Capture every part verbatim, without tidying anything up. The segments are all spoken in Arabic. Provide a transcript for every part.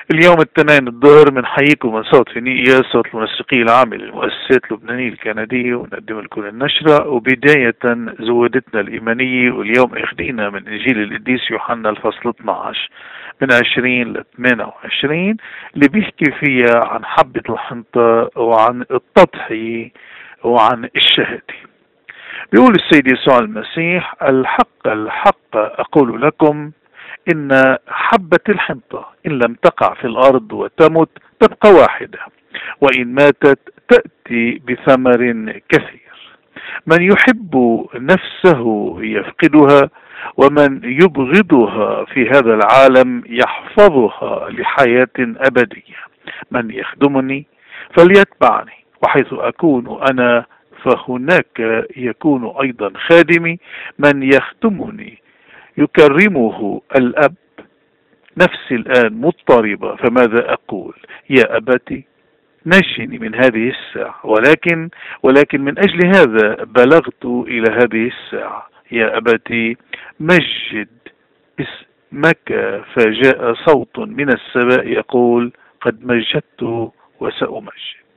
اليوم الاثنين الظهر بنحييكم من صوت فينيقيا، صوت المنسقية العامة للمؤسسات اللبنانية الكندية، ونقدم لكم النشرة. وبداية زودتنا الإيمانية، واليوم اخذينا من إنجيل القديس يوحنا الفصل اثناشر من عشرين ل ثمانية وعشرين، اللي بيحكي فيها عن حبة الحنطة وعن التضحية وعن الشهادة. بيقول السيد يسوع المسيح: الحق الحق أقول لكم إن حبة الحنطة إن لم تقع في الأرض وتمت تبقى واحدة، وإن ماتت تأتي بثمر كثير. من يحب نفسه يفقدها، ومن يبغضها في هذا العالم يحفظها لحياة أبدية. من يخدمني فليتبعني، وحيث أكون أنا فهناك يكون أيضا خادمي. من يخدمني يكرمه الأب. نفسي الآن مضطربة، فماذا أقول؟ يا أبتي نجني من هذه الساعة، ولكن ولكن من أجل هذا بلغت إلى هذه الساعة. يا أبتي مجد اسمك. فجاء صوت من السماء يقول: قد مجدت وسأمجد.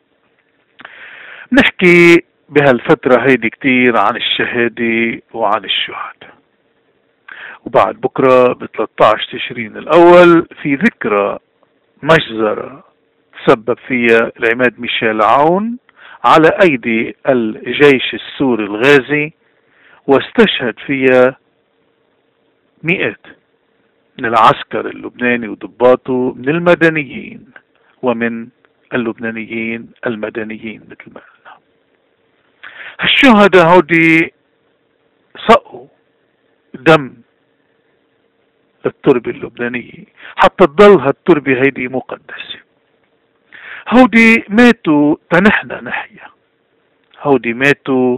نحكي بهالفترة هيدي كتير عن الشهادة وعن الشهداء، وبعد بكرة ب ثلاثة عشر تشرين الأول في ذكرى مجزرة تسبب فيها العماد ميشيل عون على أيدي الجيش السوري الغازي، واستشهد فيها مئات من العسكر اللبناني وضباطه من المدنيين ومن اللبنانيين المدنيين مثل ما قلنا. الشهداء هودي سقوا دم التربة اللبنانية حتى تضل هالتربة هيدي مقدسة. هودي ماتوا تنحنا نحيا، هودي ماتوا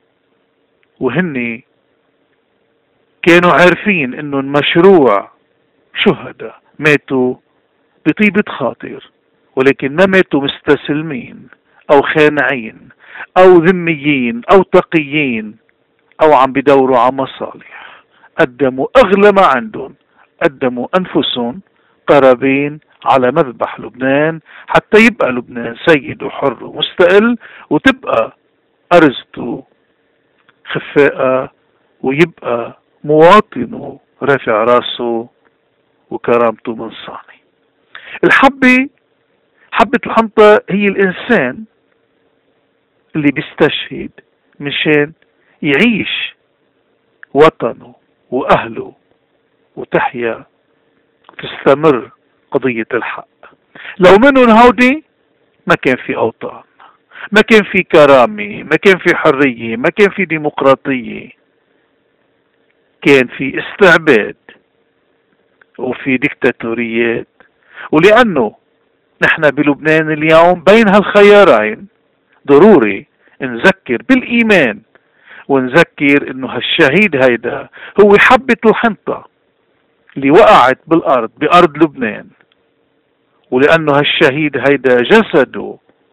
وهني كانوا عارفين انه المشروع شهداء، ماتوا بطيبة خاطر، ولكن ما ماتوا مستسلمين او خانعين او ذميين او تقيين او عم بدوروا على مصالح. قدموا اغلى ما عندهم، قدموا أنفسهم قرابين على مذبح لبنان حتى يبقى لبنان سيد وحر ومستقل، وتبقى أرزته خفاءة، ويبقى مواطنه رافع راسه وكرامته منصاني. الحبة حبة الحنطة هي الإنسان اللي بيستشهد مشان يعيش وطنه وأهله وتحيا وتستمر قضية الحق. لو منهم هودي ما كان في أوطان، ما كان في كرامة، ما كان في حرية، ما كان في ديمقراطية، كان في استعباد وفي ديكتاتوريات. ولأنه نحن بلبنان اليوم بين هالخيارين، ضروري نذكر بالإيمان ونذكر انه هالشهيد هيدا هو حبة الحنطة اللي وقعت بالارض بارض لبنان، ولانه هالشهيد هيدا جسده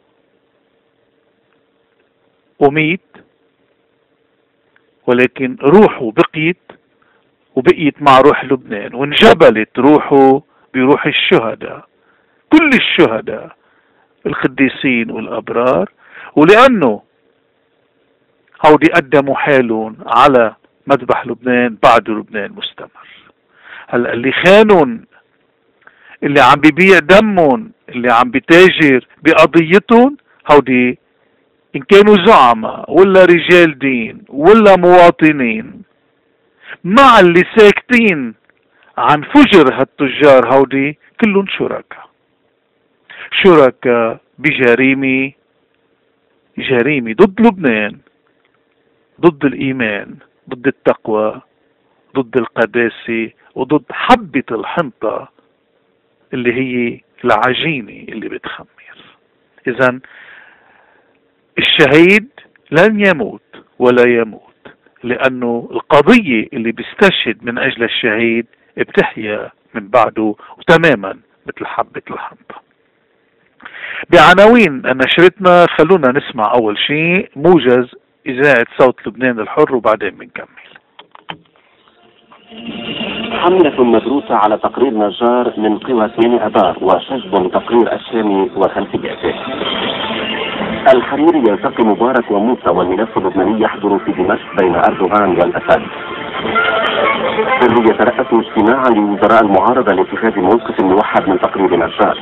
وميت، ولكن روحه بقيت وبقيت مع روح لبنان، وانجبلت روحه بروح الشهداء، كل الشهداء القديسين والابرار. ولانه هودي قدموا حالهم على مذبح لبنان، بعد لبنان مستمر. هلا اللي خانون، اللي عم بيبيع دمهم، اللي عم بيتاجر بقضيتهم، هودي ان كانوا زعماء ولا رجال دين ولا مواطنين، مع اللي ساكتين عن فجر هالتجار، هودي كلهم شركاء، شركاء بجريمة جريمة ضد لبنان، ضد الإيمان، ضد التقوى، ضد القداسة، وضد حبة الحنطة اللي هي العجينة اللي بتخمر. إذن الشهيد لن يموت ولا يموت، لأنه القضية اللي بيستشهد من أجل الشهيد بتحيا من بعده، وتماما مثل حبة الحنطة. بعناوين نشرتنا خلونا نسمع أول شيء موجز إذاعة صوت لبنان الحر، وبعدين بنكمل. حملة مدروسة على تقرير نجار من قوى اثنين أبار وشجب تقرير الشامي وخلفياته. الحريري يلتقي مبارك وموسى والملف اللبناني يحضر في دمشق بين أردوغان والأسد. سري يترأس اجتماعا لوزراء المعارضة لاتخاذ موقف موحد من تقرير نجار.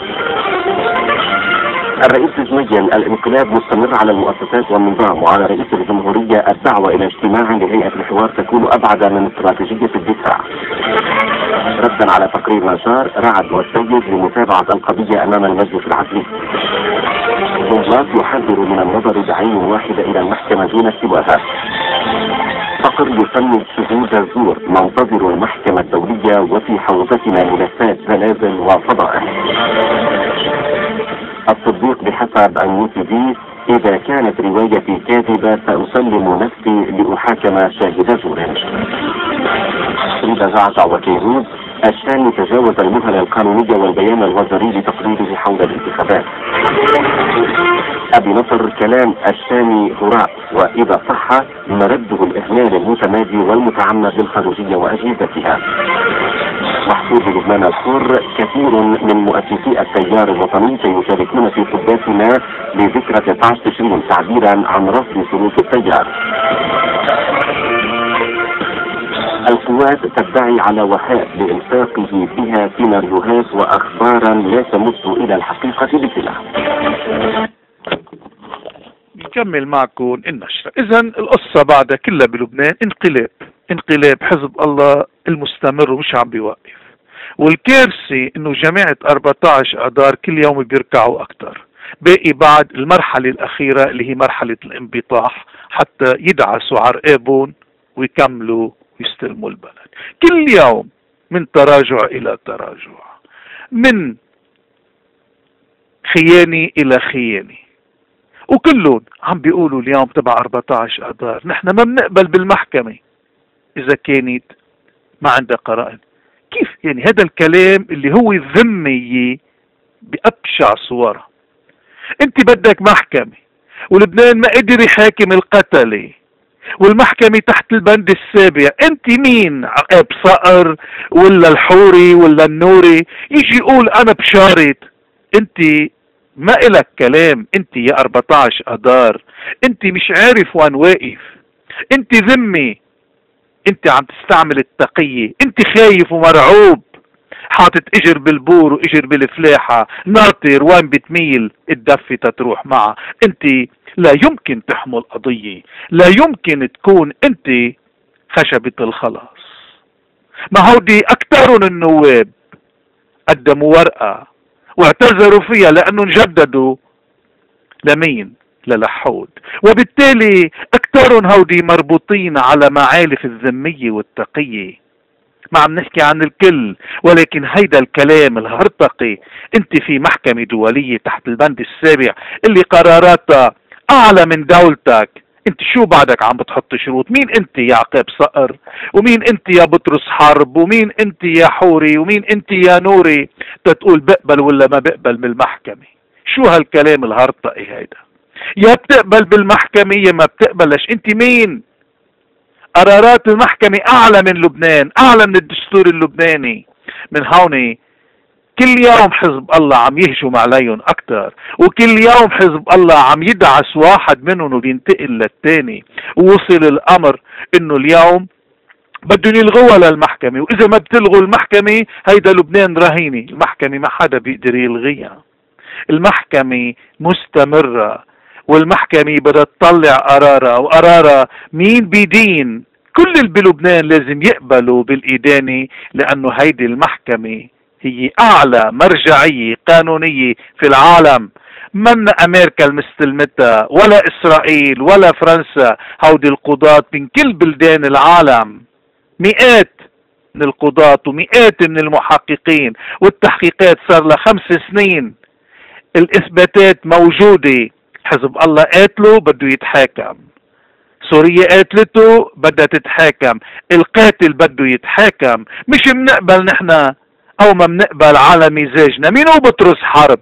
الرئيس جميل الانقلاب مستمر على المؤسسات والنظام، وعلى رئيس الجمهورية الدعوة إلى اجتماع لهيئة الحوار تكون أبعد من استراتيجية الدفاع. ردا على تقرير نجار، رعد والسيد لمتابعة القضية أمام المجلس العدلي. جنبلاط يحذر من النظر بعين واحدة إلى المحكمة دون سواها. فقر يفند شهود الزور، ننتظر المحكمة الدولية وفي حوزتنا ملفات زلازل وفضائح. التصديق بحسب النيو تي في، إذا كانت روايتي كاذبة سأسلم نفسي لأحاكم شاهد زور. ريدا زعزع وكيروز، الشامي تجاوز المهلة القانونية والبيان الوزاري لتقريره حول الانتخابات. أبي نصر، كلام الشامي هراء، وإذا صح مرده الإهمال المتمادي والمتعمد للخارجية وأجهزتها. محفوظ لبنان الحر، كثير من مؤسسي التيار الوطني سيشاركون في قباتنا لذكرى تسعة عشر تشرين تعبيرا عن رفض شروط التيار. القوات تدعي على وفاء لإلصاقه بها سيناريوهات وأخبارا لا تمت إلى الحقيقة بصلة. نكمل معكم النشرة. إذا القصة بعدها كلها بلبنان انقلاب، انقلاب حزب الله المستمر ومش عم بيوقف. والكارثة إنه جماعة أربعة عشر آذار كل يوم بيركعوا أكثر. باقي بعد المرحلة الأخيرة اللي هي مرحلة الانبطاح حتى يدعسوا عرقابهم ويكملوا ويستلموا البلد. كل يوم من تراجع إلى تراجع، من خيانة إلى خيانة، وكلهم عم بيقولوا اليوم تبع أربعة عشر آذار نحن ما بنقبل بالمحكمة إذا كانت ما عندها قرائن. كيف يعني هذا الكلام اللي هو ذمي بأبشع صورها؟ انت بدك محكمة، ولبنان ما قدر يحاكم القتلة، والمحكمة تحت البند السابع. انت مين؟ عقاب صقر ولا الحوري ولا النوري يجي يقول انا بشارت؟ انت ما إلك كلام. انت يا أربعة عشر آذار انت مش عارف وين واقف، انت ذمي، انت عم تستعمل التقية، انت خايف ومرعوب، حاطط اجر بالبور واجر بالفلاحة، ناطر وين بتميل الدفة تتروح معها. انت لا يمكن تحمل قضية، لا يمكن تكون انت خشبة الخلاص. ما هودي اكثرهم النواب قدموا ورقة واعتذروا فيها لانهم جددوا لمين؟ للحود. وبالتالي اكثرهم هودي مربوطين على معالف الذمية والتقية. ما عم نحكي عن الكل، ولكن هيدا الكلام الهرطقي. انت في محكمة دولية تحت البند السابع اللي قراراتها اعلى من دولتك، انت شو بعدك عم بتحط شروط؟ مين انت يا عقاب صقر؟ ومين انت يا بطرس حرب؟ ومين انت يا حوري؟ ومين انت يا نوري تتقول بقبل ولا ما بقبل بالمحكمة؟ شو هالكلام الهرطقي هيدا؟ يا بتقبل بالمحكمة يا ما بتقبلش. انت مين؟ قرارات المحكمة اعلى من لبنان، اعلى من الدستور اللبناني. من هون كل يوم حزب الله عم يهجم عليهم اكتر، وكل يوم حزب الله عم يدعس واحد منهم وبينتقل للتاني. ووصل الامر انه اليوم بدهم يلغوها للمحكمة، واذا ما بتلغوا المحكمة هيدا لبنان رهينة. المحكمة ما حدا بيقدر يلغيها، المحكمة مستمرة، والمحكمة بدها تطلع قرارها، وقرارها مين بيدين. كل اللي بلبنان لازم يقبلوا بالإدانة، لأنه هيدي المحكمة هي أعلى مرجعية قانونية في العالم. من أمريكا المستلمتها ولا إسرائيل ولا فرنسا. هودي القضاة من كل بلدان العالم، مئات من القضاة ومئات من المحققين، والتحقيقات صار لها خمس سنين. الإثباتات موجودة. حزب الله قاتله بده يتحاكم، سوريا قاتلته بدها تتحاكم، القاتل بده يتحاكم. مش بنقبل نحن او ما بنقبل على مزاجنا. مين هو بطرس حرب؟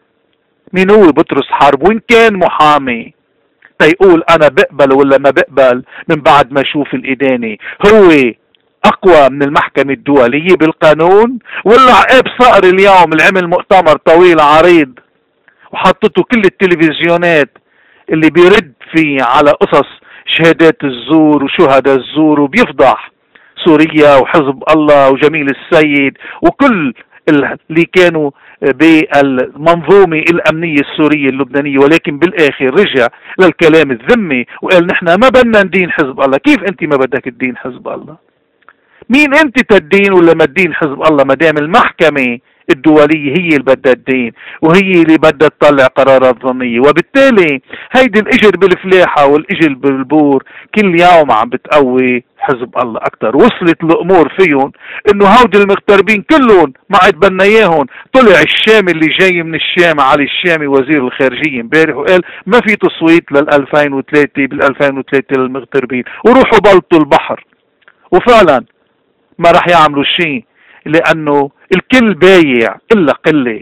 مين هو بطرس حرب؟ وين كان محامي تيقول انا بقبل ولا ما بقبل من بعد ما اشوف الادانة؟ هو أقوى من المحكمة الدولية بالقانون؟ ولا عقاب صقر اليوم اللي عمل مؤتمر طويل عريض وحطته كل التلفزيونات اللي بيرد فيه على قصص شهادات الزور وشهداء الزور وبيفضح سوريا وحزب الله وجميل السيد وكل اللي كانوا بالمنظومة الأمنية السورية اللبنانية، ولكن بالآخر رجع للكلام الذمي وقال نحن ما بدنا ندين حزب الله. كيف أنت ما بدك تدين حزب الله؟ مين أنت تدين ولا ما تدين حزب الله ما دام المحكمة الدولية هي اللي بدها تدين وهي اللي بدها تطلع قرارات ظنية؟ وبالتالي هيدي الإجر بالفلاحة والإجر بالبور كل يوم عم بتقوي حزب الله أكتر. وصلت الأمور فيهم إنه هودي المغتربين كلهم ما عاد بدنا إياهم. طلع الشامي اللي جاي من الشام علي الشامي وزير الخارجية امبارح وقال ما في تصويت لل ألفين وثلاثة بال ألفين وثلاثة للمغتربين وروحوا بلطوا البحر. وفعلا ما راح يعملوا شيء لأنه الكل بايع إلا قلة.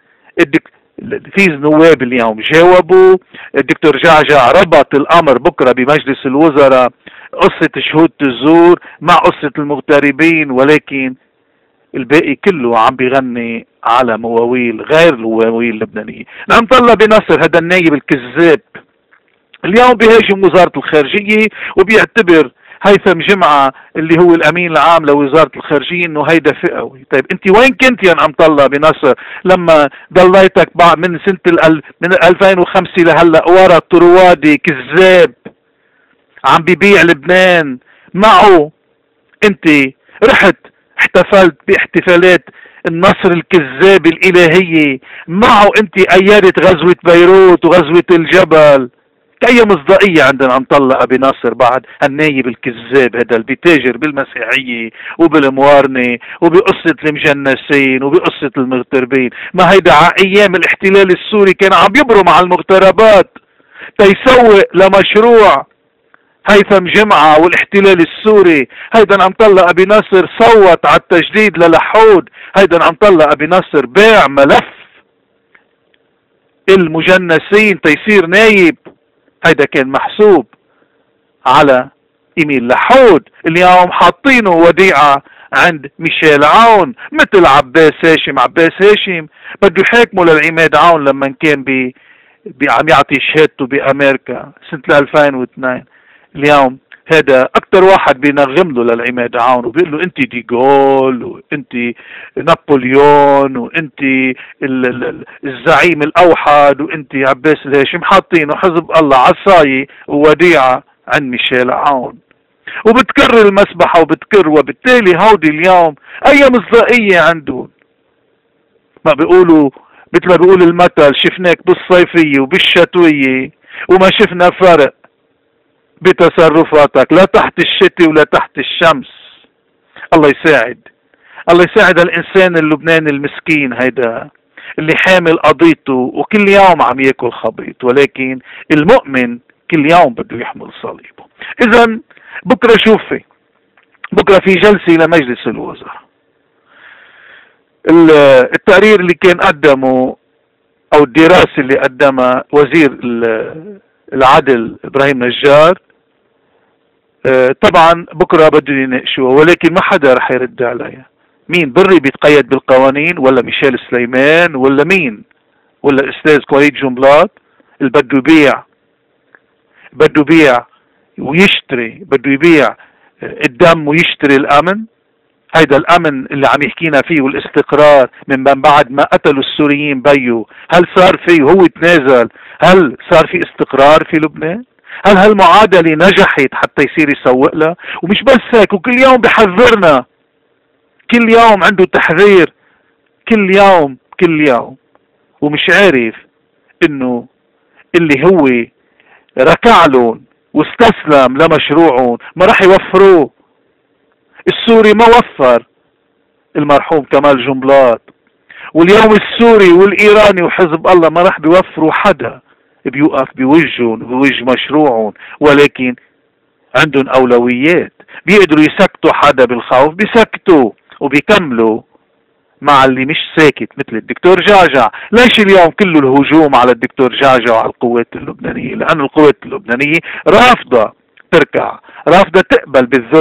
في نواب اليوم جاوبوا، الدكتور جعجع ربط الأمر بكرة بمجلس الوزراء قصة شهود الزور مع قصة المغتربين، ولكن الباقي كله عم بيغني على مواويل غير المواويل اللبنانية. نعم طلع بنصر هذا النايب الكذاب اليوم بيهاجم وزارة الخارجية وبيعتبر هيثم جمعة اللي هو الأمين العام لوزارة الخارجية إنه هيدا فئوي. طيب أنت وين كنت يا نعم طلع بنصر لما ضليتك بعد من سنة الأل من ألفين وخمسة لهلا ورا طروادي كذاب عم بيبيع لبنان معه؟ أنت رحت احتفلت باحتفالات النصر الكذاب الإلهية معه، أنت أيدت غزوة بيروت وغزوة الجبل. أي مصداقية عندنا نطلع بناصر بعد النايب الكذاب هذا اللي بيتاجر بالمسيحية وبالموارنة وبقصة المجنسين وبقصة المغتربين؟ ما هيدا على أيام الاحتلال السوري كان عم يبرم على المغتربات تيسوق لمشروع هيثم جمعة والاحتلال السوري. هيدا عم طلع أبي ناصر صوت على التجديد للحود. هيدا عم طلع أبي ناصر باع ملف المجنسين تيصير نايب. هيدا كان محسوب على إيميل لحود. اليوم حاطينه وديعة عند ميشيل عون مثل عباس هاشم. عباس هاشم بده يحاكمه للعماد عون لما كان بي, بي عم يعطي شهادته بأمريكا سنة ألفين واثنين. اليوم هذا أكتر واحد بينغم له للعماد عون وبيقول له أنت ديغول وأنت نابليون وأنت الزعيم الأوحد وأنت عباس الهاشم. حاطينه حزب الله عصاية ووديعة عند ميشيل عون وبتكرر المسبحة وبتكر. وبالتالي هودي اليوم أي مصداقية عندهم؟ ما بيقولوا مثل ما بيقول المثل شفناك بالصيفية وبالشتوية وما شفنا فرق بتصرفاتك لا تحت الشتي ولا تحت الشمس. الله يساعد، الله يساعد الإنسان اللبناني المسكين هيدا اللي حامل قضيته وكل يوم عم ياكل خبيط، ولكن المؤمن كل يوم بده يحمل صليبه. إذا بكرة شوفي، بكرة في جلسة لمجلس الوزراء. التقرير اللي كان قدمه أو الدراسة اللي قدمها وزير العدل إبراهيم نجار طبعا بكرة بده يناقشوها، ولكن ما حدا رح يرد عليها. مين بري بيتقيد بالقوانين ولا ميشيل سليمان ولا مين ولا الأستاذ كواليد جنبلاط اللي بده يبيع بده يبيع ويشتري بده يبيع الدم ويشتري الأمن؟ هيدا الأمن اللي عم يحكينا فيه والاستقرار من بعد ما قتلوا السوريين بيو، هل صار فيه هو تنازل؟ هل صار في استقرار في لبنان؟ هل هالمعادلة نجحت حتى يصير يسوق لها؟ ومش بس هيك، وكل يوم بحذرنا، كل يوم عنده تحذير، كل يوم كل يوم، ومش عارف انه اللي هو ركع لهم واستسلم لمشروعهم ما راح يوفروه. السوري ما وفر المرحوم كمال جنبلاط، واليوم السوري والإيراني وحزب الله ما راح بيوفروا حدا بيوقف بوجههم بوجه مشروعهم، ولكن عندهم أولويات. بيقدروا يسكتوا حدا بالخوف بيسكتوا وبيكملوا مع اللي مش ساكت مثل الدكتور جعجع. ليش اليوم كله الهجوم على الدكتور جعجع وعلى القوات اللبنانية؟ لأن القوات اللبنانية رافضة تركع، رافضة تقبل بالذل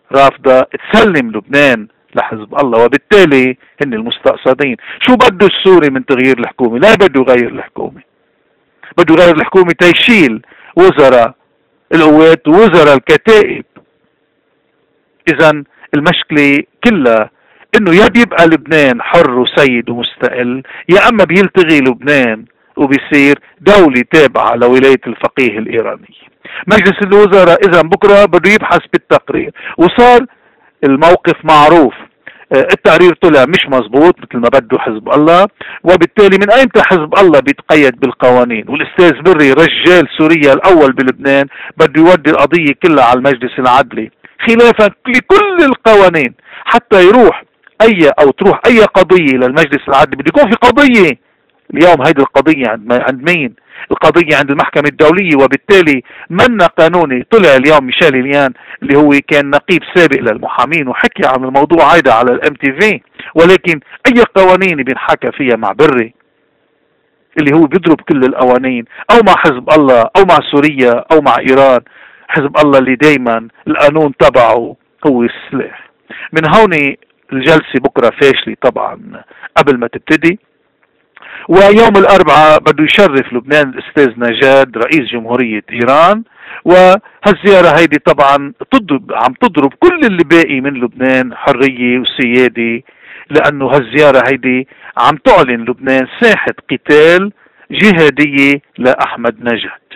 رافضة تسلم لبنان لحزب الله، وبالتالي هن المستقصدين. شو بده السوري من تغيير الحكومة؟ لا بده يغير الحكومة، بده يغير الحكومة تيشيل وزراء القوات ووزراء الكتائب. اذا المشكلة كلها انه يا بيبقى لبنان حر وسيد ومستقل، يا اما بيلتغي لبنان وبيصير دولة تابعة لولاية الفقيه الإيراني. مجلس الوزراء إذا بكرة بده يبحث بالتقرير، وصار الموقف معروف. التقرير طلع مش مزبوط مثل ما بده حزب الله، وبالتالي من ايمتى حزب الله بيتقيد بالقوانين؟ والاستاذ بري رجال سوريا الاول بلبنان بده يودي القضية كلها على المجلس العدلي خلافا لكل القوانين، حتى يروح اي او تروح اي قضية للمجلس العدلي بده يكون في قضية. اليوم هيدي القضية عند عند مين؟ القضية عند المحكمة الدولية، وبالتالي منا قانوني. طلع اليوم ميشيل إليان اللي هو كان نقيب سابق للمحامين وحكي عن الموضوع هيدا على الام تي في، ولكن اي قوانين بينحكى فيها مع بري اللي هو بيضرب كل القوانين، او مع حزب الله او مع سوريا او مع ايران. حزب الله اللي دايما القانون تبعه هو السلاح. من هون الجلسة بكرة فاشلة طبعا قبل ما تبتدي. ويوم الأربعاء بده يشرف لبنان الأستاذ نجاد رئيس جمهورية إيران، وهالزيارة هيدي طبعا تضرب عم تضرب كل اللي باقي من لبنان حرية وسيادة، لأنه هالزيارة هيدي عم تعلن لبنان ساحة قتال جهادية لأحمد نجاد.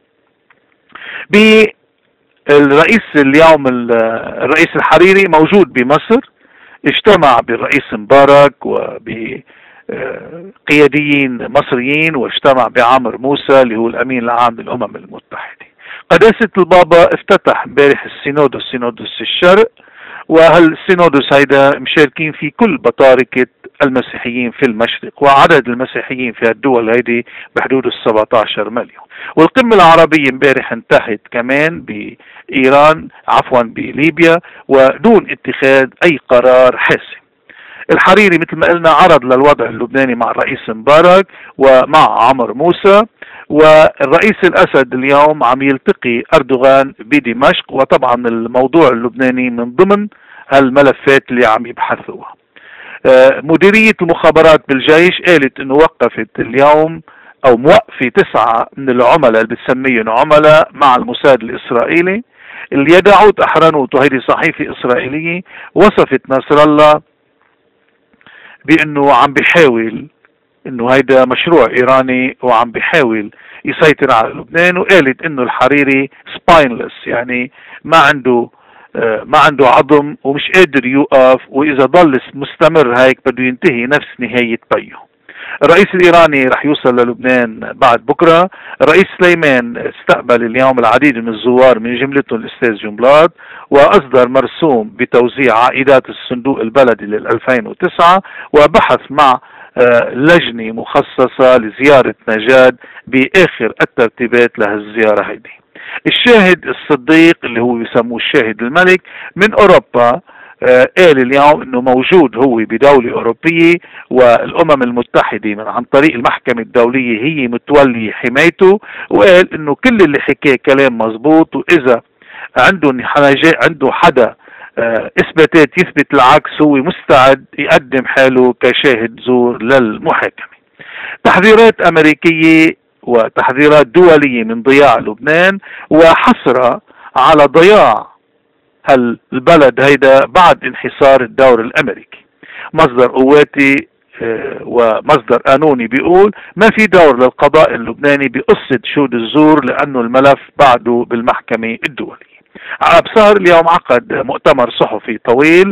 بالرئيس اليوم الرئيس الحريري موجود بمصر، اجتمع بالرئيس مبارك وب قياديين مصريين، واجتمع بعامر موسى اللي هو الامين العام للامم المتحده. قداسه البابا افتتح امبارح السينودوس سينودوس الشرق، وهالسينودوس هيدا مشاركين فيه كل بطاركه المسيحيين في المشرق، وعدد المسيحيين في الدول هيدي بحدود ال سبعة عشر مليون. والقمه العربيه امبارح انتهت كمان بايران عفوا بليبيا ودون اتخاذ اي قرار حاسم. الحريري مثل ما قلنا عرض للوضع اللبناني مع الرئيس مبارك ومع عمر موسى، والرئيس الأسد اليوم عم يلتقي أردوغان بدمشق، وطبعا الموضوع اللبناني من ضمن الملفات اللي عم يبحثوها. مديرية المخابرات بالجيش قالت انه وقفت اليوم او موقفة تسعة من العملاء اللي بتسميهم عملاء مع الموساد الإسرائيلي. اليدعوت أحرنوت وهيدي صحيفة إسرائيلية وصفت نصر الله بانه عم بيحاول انه هيدا مشروع ايراني وعم بيحاول يسيطر على لبنان، وقالت انه الحريري سباينلس يعني ما عنده ما عنده عظم ومش قادر يوقف، واذا ضل مستمر هيك بده ينتهي نفس نهاية بيه. الرئيس الايراني رح يوصل للبنان بعد بكره. الرئيس سليمان استقبل اليوم العديد من الزوار من جملتهم الاستاذ جنبلاط، واصدر مرسوم بتوزيع عائدات الصندوق البلدي لل ألفين وتسعة، وبحث مع لجنة مخصصة لزيارة نجاد باخر الترتيبات لهالزيارة هيدي. الشاهد الصديق اللي هو يسموه الشاهد الملك من اوروبا قال اليوم انه موجود هو بدولة اوروبية، والامم المتحدة من عن طريق المحكمة الدولية هي متولية حمايته، وقال انه كل اللي حكاه كلام مزبوط، واذا عنده عنده حدا اثباتات يثبت العكس هو مستعد يقدم حاله كشاهد زور للمحاكمة. تحذيرات امريكية وتحذيرات دولية من ضياع لبنان، وحسرة على ضياع هالبلد هيدا بعد انحصار الدور الامريكي. مصدر قواتي ومصدر قانوني بيقول ما في دور للقضاء اللبناني بقصة شهود الزور لانه الملف بعده بالمحكمة الدولية. عبصار اليوم عقد مؤتمر صحفي طويل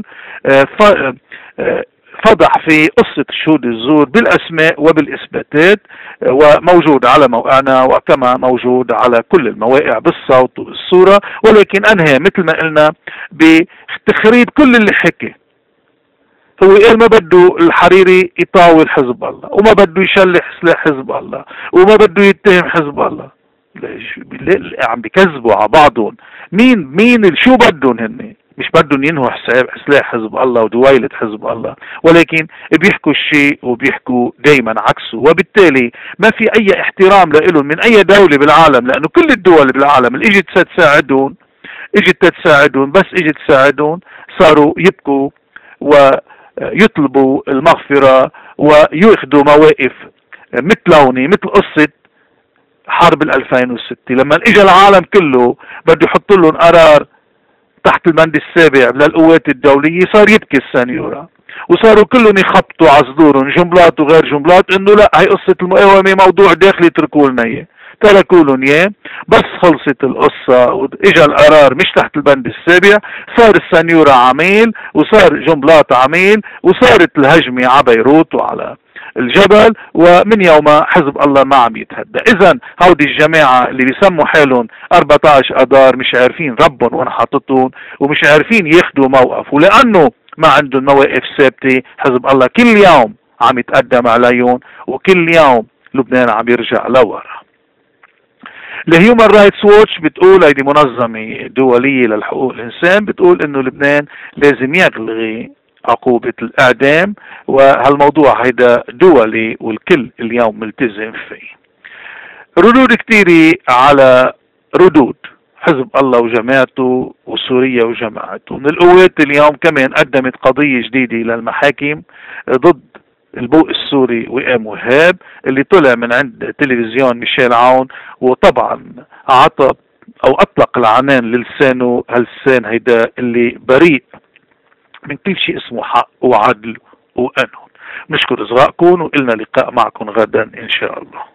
فضح في قصة شهود الزور بالأسماء وبالإثباتات، وموجود على موقعنا وكما موجود على كل المواقع بالصوت والصورة، ولكن أنهى مثل ما قلنا بتخريب كل اللي حكي. هو قال ما بده الحريري يطاول حزب الله، وما بده يشلح سلاح حزب الله، وما بده يتهم حزب الله. عم بيكذبوا على بعضهم. مين مين شو بدهم هن؟ مش بدهم ينهوا سلاح حزب الله ودويلة حزب الله، ولكن بيحكوا الشيء وبيحكوا دايما عكسه، وبالتالي ما في اي احترام لهم من اي دولة بالعالم، لانه كل الدول بالعالم اللي اجت تساعدهم اجت تساعدهم، بس اجت تساعدهم صاروا يبكوا ويطلبوا المغفرة ويأخذوا مواقف متلونة مثل قصة حرب الألفين وستة لما اجى العالم كله بده يحط لهم قرار تحت البند السابع للقوات الدولية، صار يبكي السنيورة وصاروا كلهم يخبطوا على صدورهم جملات وغير جملات انه لا هي قصة المقاومة موضوع داخلي اتركوا لنا اياه، تركوا لهم اياه. بس خلصت القصة واجا القرار مش تحت البند السابع، صار السنيورة عميل وصار جملات عميل وصارت الهجمة على بيروت وعلى الجبل، ومن يومها حزب الله ما عم يتهدى. اذا هودي الجماعة اللي بيسموا حالهم أربعة عشر اذار مش عارفين ربهم وين حاططهم ومش عارفين ياخدوا موقف، ولانه ما عندهم مواقف ثابتة حزب الله كل يوم عم يتقدم عليهم وكل يوم لبنان عم يرجع لورا. الهيومن رايتس ووتش بتقول، هيدي منظمة دولية للحقوق الإنسان، بتقول إنه لبنان لازم يلغي عقوبة الإعدام، وهالموضوع هيدا دولي والكل اليوم ملتزم فيه. ردود كتيرة على ردود حزب الله وجماعته وسوريا وجماعته. من القوات اليوم كمان قدمت قضية جديدة للمحاكم ضد البوق السوري وئام وهاب اللي طلع من عند تلفزيون ميشيل عون، وطبعا عطى او اطلق العنان للسانه، هاللسان هيدا اللي بريء من كل شيء اسمه حق وعدل وقانون. نشكر اصغائكم وإلنا لقاء معكم غدا ان شاء الله.